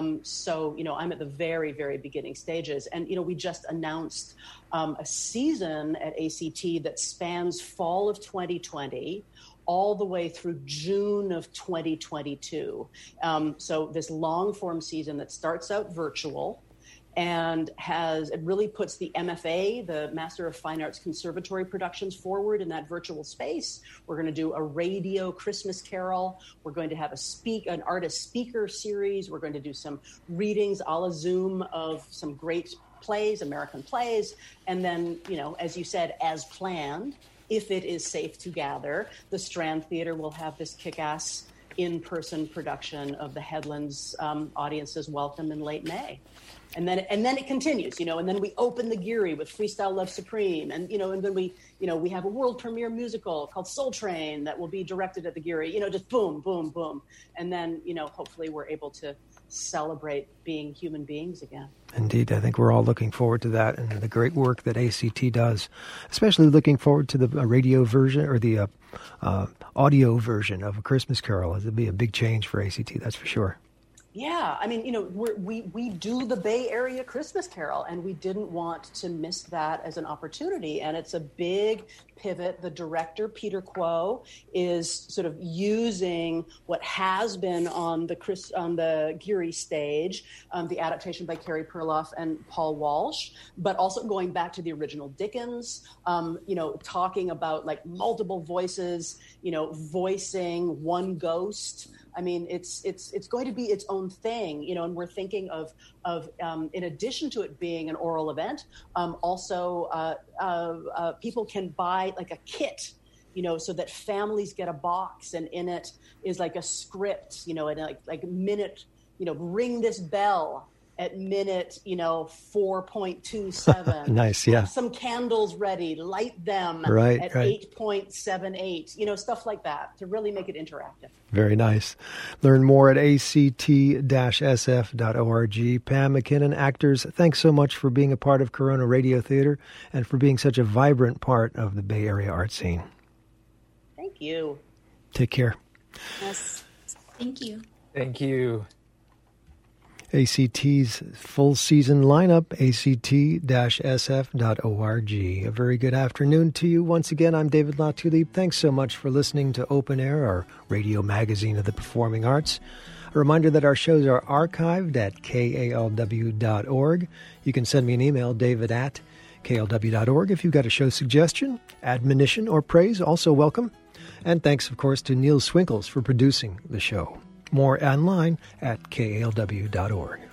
So I'm at the very, very beginning stages. And, we just announced a season at ACT that spans fall of 2020 all the way through June of 2022. So this long form season that starts out virtual and it really puts the MFA, the Master of Fine Arts Conservatory productions, forward in that virtual space. We're going to do a radio Christmas Carol. We're going to have an artist speaker series. We're going to do some readings a la Zoom of some great plays, American plays. And then, as you said, as planned, if it is safe to gather, the Strand Theater will have this kick-ass in-person production of the Headlands Audiences Welcome in late May. And then it continues, and then we open the Geary with Freestyle Love Supreme. And, and then we have a world premiere musical called Soul Train that will be directed at the Geary, just boom, boom, boom. And then, hopefully we're able to celebrate being human beings again. Indeed. I think we're all looking forward to that and the great work that ACT does, especially looking forward to the radio version or the audio version of A Christmas Carol. It'll be a big change for ACT, that's for sure. Yeah, I mean, we do the Bay Area Christmas Carol, and we didn't want to miss that as an opportunity. And it's a big pivot. The director, Peter Kuo, is sort of using what has been on the Geary stage, the adaptation by Carrie Perloff and Paul Walsh, but also going back to the original Dickens, talking about like multiple voices, voicing one ghost. I mean, it's going to be its own thing, and we're thinking of in addition to it being an oral event, also people can buy like a kit, so that families get a box, and in it is like a script, and like minute, ring this bell at minute, 4.27. Nice, yeah. Have some candles ready, light them at 8.78, stuff like that to really make it interactive. Very nice. Learn more at act-sf.org. Pam McKinnon, actors, thanks so much for being a part of Corona Radio Theater and for being such a vibrant part of the Bay Area art scene. Thank you. Take care. Yes. Thank you. Thank you. ACT's full season lineup, act-sf.org. A very good afternoon to you. Once again, I'm David LaTulippe. Thanks so much for listening to Open Air, our radio magazine of the performing arts. A reminder that our shows are archived at kalw.org. You can send me an email, david@klw.org, if you've got a show suggestion, admonition, or praise, also welcome. And thanks, of course, to Neil Swinkles for producing the show. More online at kalw.org.